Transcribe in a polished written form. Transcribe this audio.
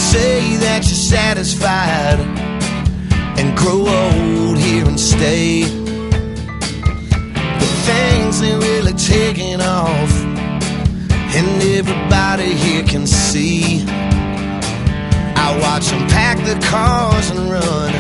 say that you're satisfied and grow old here and stay. But things ain't really taking off, and everybody here can see. I watch them pack the cars and run,